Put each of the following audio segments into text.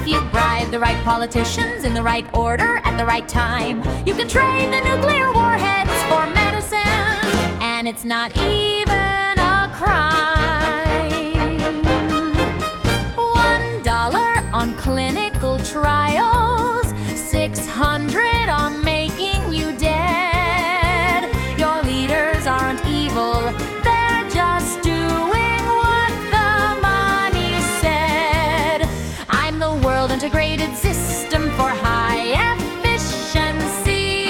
If you bribe the right politicians in the right order at the right time, you can trade the nuclear warheads for medicine, and it's not even a crime. $1 on clinical trials, $600 on making you dead. Your leaders aren't evil, they're just doing what the money said. I'm the world integrated system for high efficiency.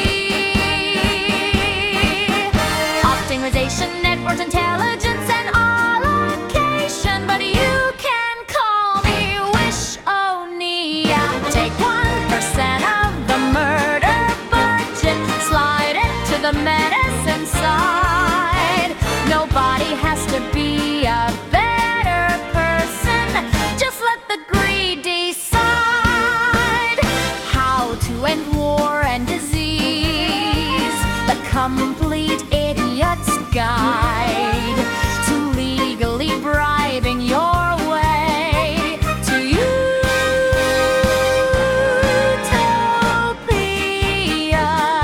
Optimization, network intelligence, and allocation. But you can call me Wish-O-Nia. Take 1% of the murder budget, slide it to the medicine side. Nobody has to be a better person. Just let the greed decide how to end war and disease. The complete idiot's guide to legally bribing your way to utopia.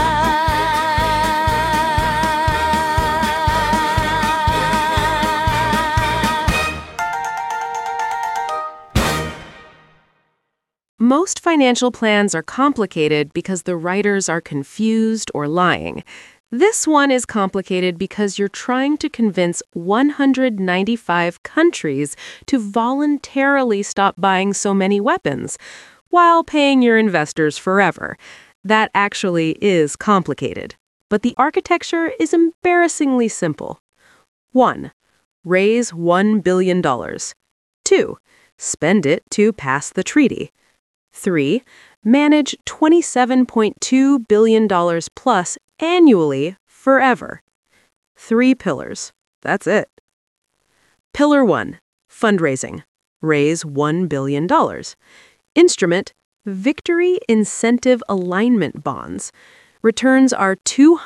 Most financial plans are complicated because the writers are confused or lying. This one is complicated because you're trying to convince 195 countries to voluntarily stop buying so many weapons, while paying your investors forever. That actually is complicated. But the architecture is embarrassingly simple. 1. Raise $1 billion. 2. Spend it to pass the treaty. 3. Manage $27.2 billion plus annually forever. 3 pillars. That's it. Pillar 1. Fundraising. Raise $1 billion. Instrument. Victory Incentive Alignment Bonds. Returns are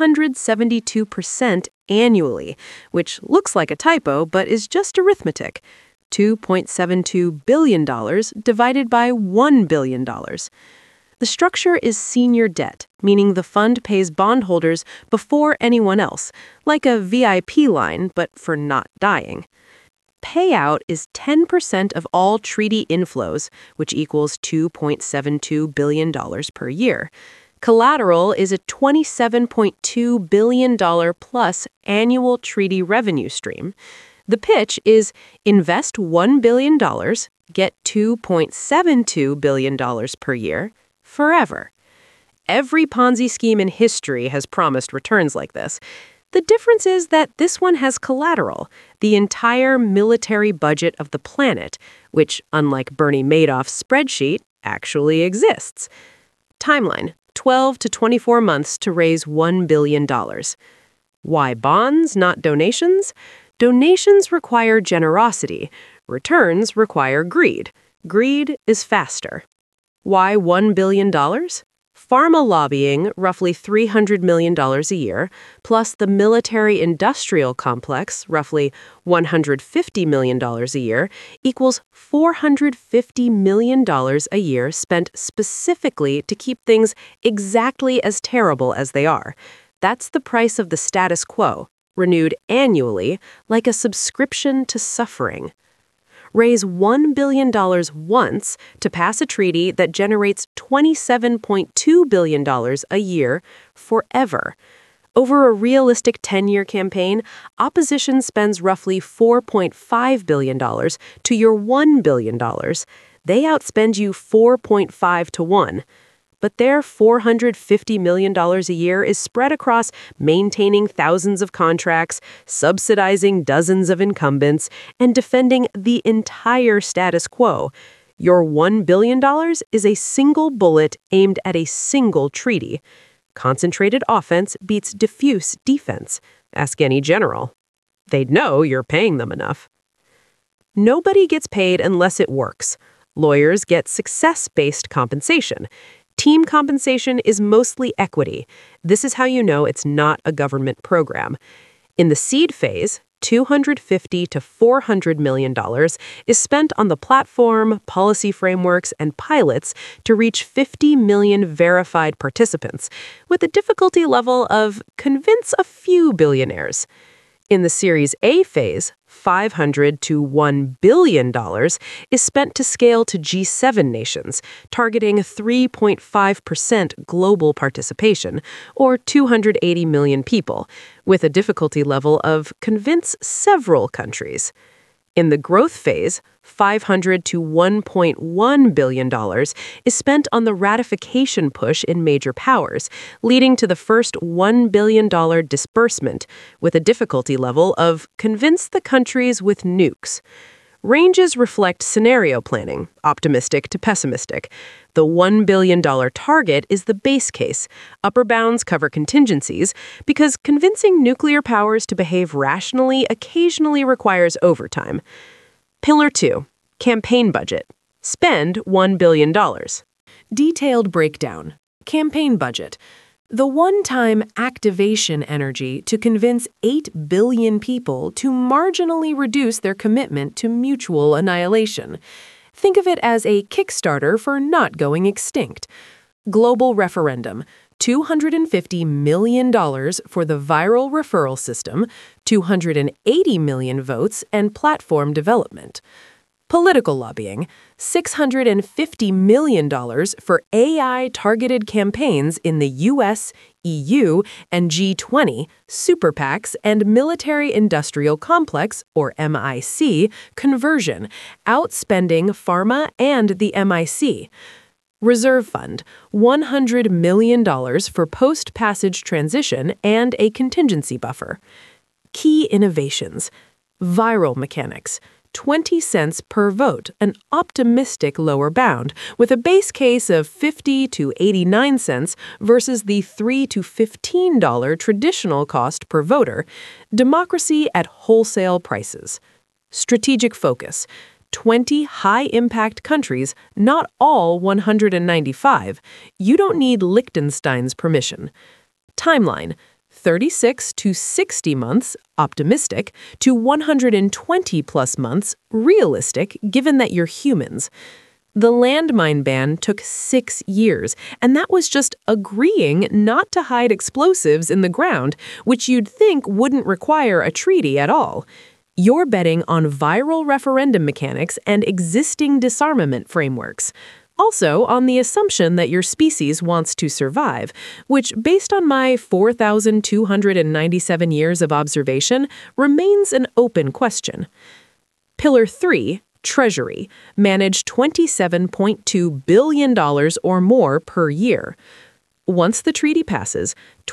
272% annually, which looks like a typo but is just arithmetic. $2.72 billion divided by $1 billion. The structure is senior debt, meaning the fund pays bondholders before anyone else, like a VIP line, but for not dying. Payout is 10% of all treaty inflows, which equals $2.72 billion per year. Collateral is a $27.2 billion plus annual treaty revenue stream. The pitch is invest $1 billion, get $2.72 billion per year, forever. Every Ponzi scheme in history has promised returns like this. The difference is that this one has collateral, the entire military budget of the planet, which, unlike Bernie Madoff's spreadsheet, actually exists. Timeline: 12 to 24 months to raise $1 billion. Why bonds, not donations? Donations require generosity. Returns require greed. Greed is faster. Why $1 billion? Pharma lobbying, roughly $300 million a year, plus the military-industrial complex, roughly $150 million a year, equals $450 million a year spent specifically to keep things exactly as terrible as they are. That's the price of the status quo, renewed annually like a subscription to suffering. Raise $1 billion once to pass a treaty that generates $27.2 billion a year forever. Over a realistic 10-year campaign, opposition spends roughly $4.5 billion to your $1 billion. They outspend you 4.5 to 1. But their $450 million a year is spread across maintaining thousands of contracts, subsidizing dozens of incumbents, and defending the entire status quo. Your $1 billion is a single bullet aimed at a single treaty. Concentrated offense beats diffuse defense. Ask any general. They'd know you're paying them enough. Nobody gets paid unless it works. Lawyers get success-based compensation. Team compensation is mostly equity. This is how you know it's not a government program. In the seed phase, $250 to $400 million is spent on the platform, policy frameworks, and pilots to reach 50 million verified participants, with a difficulty level of convince a few billionaires. In the Series A phase, $500 to $1 billion is spent to scale to G7 nations, targeting 3.5% global participation, or 280 million people, with a difficulty level of convince several countries. In the growth phase, $500 to $1.1 billion is spent on the ratification push in major powers, leading to the first $1 billion disbursement, with a difficulty level of convince the countries with nukes. Ranges reflect scenario planning, optimistic to pessimistic. The $1 billion target is the base case. Upper bounds cover contingencies because convincing nuclear powers to behave rationally occasionally requires overtime. Pillar 2, campaign budget. Spend $1 billion. Detailed breakdown. Campaign budget. The one-time activation energy to convince 8 billion people to marginally reduce their commitment to mutual annihilation. Think of it as a Kickstarter for not going extinct. Global referendum. $250 million for the viral referral system, 280 million votes, and platform development. Political lobbying, $650 million for AI-targeted campaigns in the US, EU, and G20, super PACs, and military-industrial complex, or MIC, conversion, outspending pharma and the MIC. Reserve Fund, $100 million for post-passage transition and a contingency buffer. Key innovations. Viral mechanics. 20 cents per vote, an optimistic lower bound, with a base case of 50 to 89 cents versus the $3 to $15 traditional cost per voter. Democracy at wholesale prices. Strategic focus. 20 high-impact countries, not all 195. You don't need Liechtenstein's permission. Timeline. 36 to 60 months, optimistic, to 120-plus months, realistic, given that you're humans. The landmine ban took 6 years, and that was just agreeing not to hide explosives in the ground, which you'd think wouldn't require a treaty at all. You're betting on viral referendum mechanics and existing disarmament frameworks. Also, on the assumption that your species wants to survive, which, based on my 4,297 years of observation, remains an open question. Pillar 3, Treasury, manage $27.2 billion or more per year. Once the treaty passes,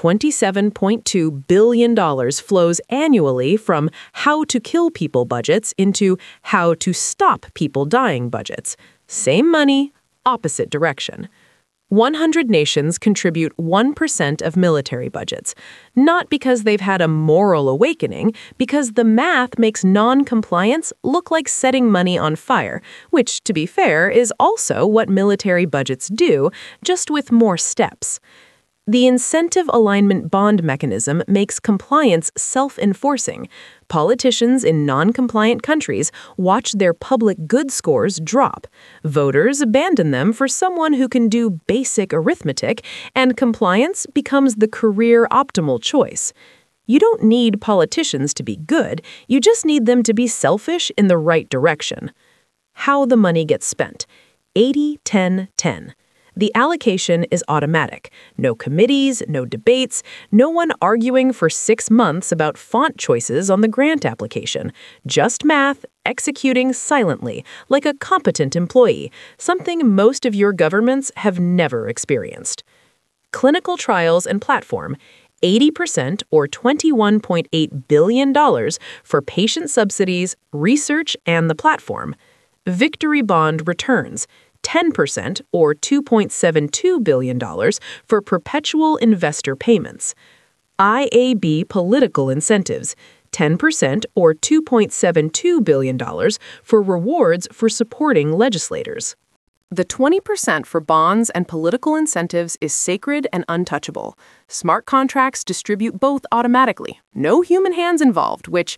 $27.2 billion flows annually from how to kill people budgets into how to stop people dying budgets. Same money, opposite direction. 100 nations contribute 1% of military budgets, not because they've had a moral awakening, because the math makes non-compliance look like setting money on fire, which, to be fair, is also what military budgets do, just with more steps. The incentive alignment bond mechanism makes compliance self-enforcing. Politicians in non-compliant countries watch their public good scores drop. Voters abandon them for someone who can do basic arithmetic, and compliance becomes the career optimal choice. You don't need politicians to be good, you just need them to be selfish in the right direction. How the money gets spent. 80-10-10. The allocation is automatic. No committees, no debates, no one arguing for 6 months about font choices on the grant application. Just math, executing silently, like a competent employee, something most of your governments have never experienced. Clinical trials and platform, 80% or $21.8 billion for patient subsidies, research, and the platform. Victory bond returns, 10% or $2.72 billion for perpetual investor payments. IAB political incentives, 10% or $2.72 billion for rewards for supporting legislators. The 20% for bonds and political incentives is sacred and untouchable. Smart contracts distribute both automatically, no human hands involved, which,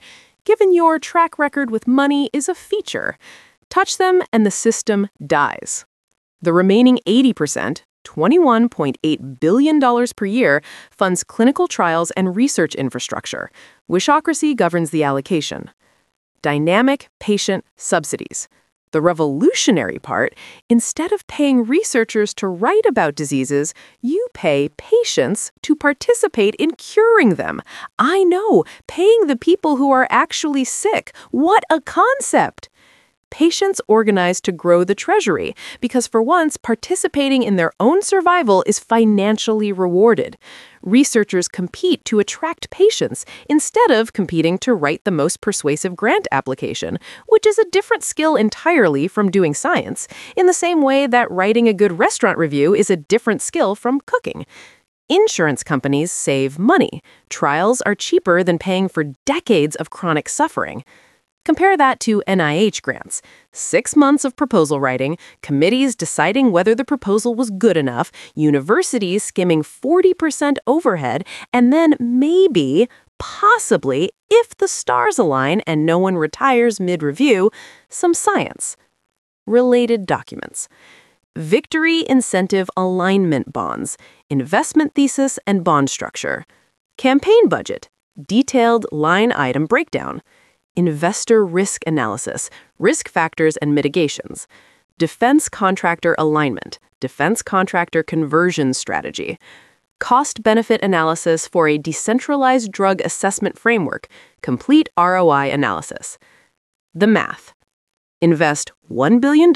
given your track record with money is a feature. Touch them and the system dies. The remaining 80%, $21.8 billion per year, funds clinical trials and research infrastructure. Wishocracy governs the allocation. Dynamic patient subsidies. The revolutionary part, instead of paying researchers to write about diseases, you pay patients to participate in curing them. I know, paying the people who are actually sick. What a concept! Patients organize to grow the treasury because for once, participating in their own survival is financially rewarded. Researchers compete to attract patients instead of competing to write the most persuasive grant application, which is a different skill entirely from doing science, in the same way that writing a good restaurant review is a different skill from cooking. Insurance companies save money. Trials are cheaper than paying for decades of chronic suffering. Compare that to NIH grants. 6 months of proposal writing, committees deciding whether the proposal was good enough, universities skimming 40% overhead, and then maybe, possibly, if the stars align and no one retires mid-review, some science. Related documents. Victory Incentive Alignment Bonds, Investment Thesis and Bond Structure. Campaign Budget, Detailed Line Item Breakdown. Investor Risk Analysis, Risk Factors and Mitigations. Defense Contractor Alignment, Defense Contractor Conversion Strategy. Cost-Benefit Analysis for a Decentralized Drug Assessment Framework, Complete ROI Analysis. The math. Invest $1 billion,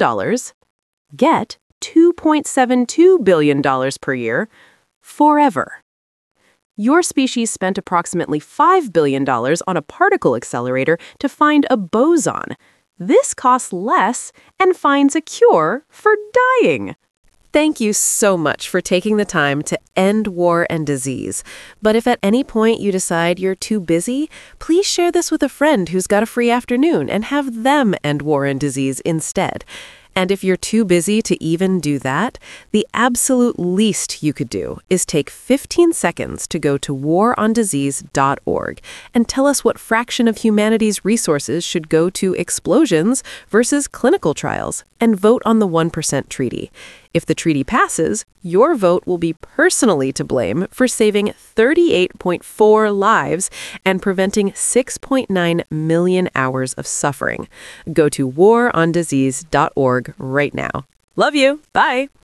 get $2.72 billion per year, forever. Your species spent approximately $5 billion on a particle accelerator to find a boson. This costs less and finds a cure for dying. Thank you so much for taking the time to end war and disease. But if at any point you decide you're too busy, please share this with a friend who's got a free afternoon and have them end war and disease instead. And if you're too busy to even do that, the absolute least you could do is take 15 seconds to go to warondisease.org and tell us what fraction of humanity's resources should go to explosions versus clinical trials, and vote on the 1% treaty. If the treaty passes, your vote will be personally to blame for saving 38.4 lives and preventing 6.9 million hours of suffering. Go to warondisease.org right now. Love you. Bye.